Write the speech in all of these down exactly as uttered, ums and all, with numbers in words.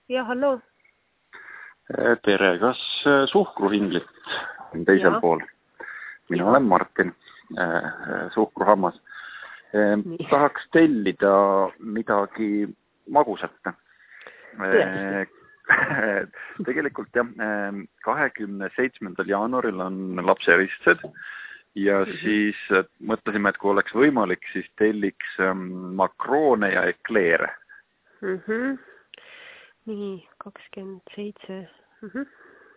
ja hallo. Tere, kas suhkruhinglit on teisel ja. Pool? Mina ja. Olen Martin, suhkruhammas. Nii. Tahaks tellida midagi magusat. Tegelikult jah, kahekümne seitsmendal jaanuaril on lapseristsed ja mm-hmm. siis mõtlesime, et kui oleks võimalik, siis telliks makroone ja ekleere. Mm-hmm. Nii, kakskümmend seitse. Mm-hmm.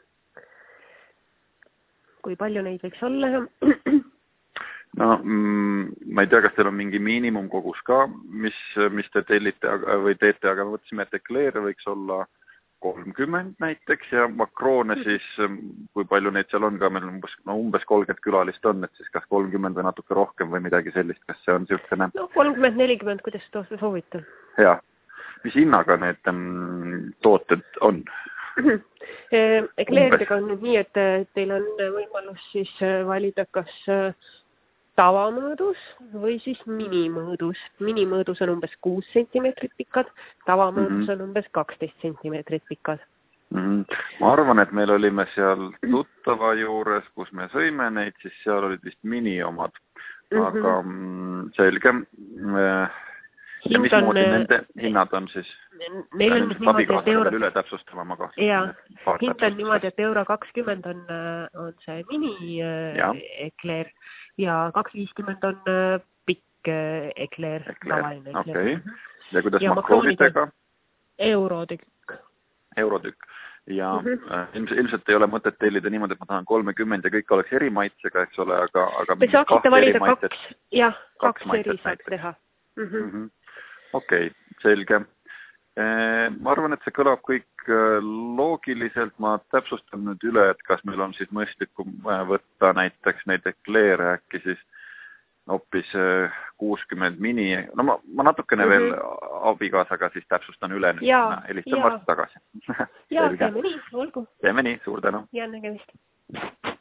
Kui palju neid võiks olla? No, mm, ma ei tea, kas teil on mingi miinimumkogus ka, mis, mis te tellite või teete, aga mõtlesime, et ekleere võiks olla kolmkümmend näiteks ja makroone siis, kui palju neid seal on ka, meil umbes, no, umbes kolmkümmend külalist on, et siis kas kolmkümmend või natuke rohkem või midagi sellist, kas see on niisugune? No kolmkümmend nelikümmend, kuidas te soovite? Jaa. Mis hinnaga need um, tooted on? Ekleeridega on nüüd nii, et teil on võimalus siis valida kas tavamõõdus või siis minimõõdus. Minimõõdus on umbes kuus sentimeetrit pikad, tavamõõdus mm-hmm. on umbes kaksteist sentimeetrit pikad. Mm-hmm. Ma arvan, et meil olime seal tuttava juures, kus me sõime neid, siis seal olid vist mini omad. Aga mm-hmm. selge. Ja mismoodi on, nende hinnad on siis? Neil on niimoodi, et euro... üle täpsustama ma kahtlust. Jaa, hind on niimoodi, et euro kakskümmend on, on see mini ja. Ekleer ja kaks viiskümmend on pikk ekleer. Ekleer, okei. Okay. Ja kuidas ja makroonidega? Eurotükk. Eurotükk. Ja mm-hmm. ilmselt ei ole mõtet tellida niimoodi, et ma tahan kolmekümmend ja kõik oleks eri maitsega, eks ole, aga... aga me saaksite valida kaks, jah, kaks, kaks eri saaks teha. Mm-hmm. Mm-hmm. Okei, okay, selge. Ma arvan, et see kõlab kõik loogiliselt. Ma täpsustan nüüd üle, et kas meil on siis mõistlikum võtta näiteks neid ekleere äkki siis hoopis kuuskümmend mini. No ma, ma natukene mm-hmm. veel abikaasaga siis täpsustan üle nüüd. Ja, helistan varsti tagasi. Ja, teeme nii, olgu. Teeme nii, suur tänu. Ja nägemist.